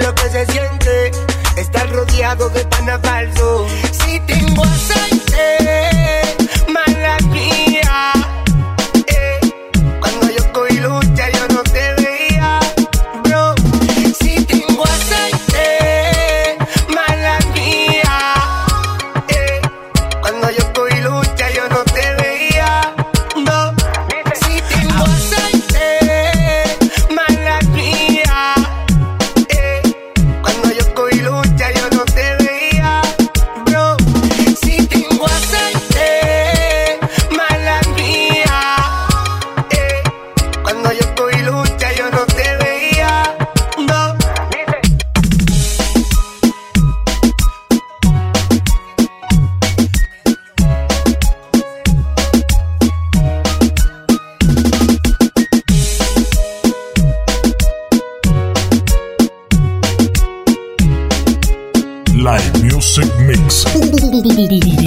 lo que se siente estar rodeado de pana falso. Si tengo aceite, mala mía. Cuando yo cogí lucha yo no te veía, bro. Si tengo aceite, mala mía. Cuando yo cogí lucha yo no te veía, no. Si tengo aceite, mala mía. Cuando yo cogí lucha yo no te veía, bro. Si tengo aceite, mala mía. Cuando yo cogí lucha yo no te veía, no. Live Music Mix.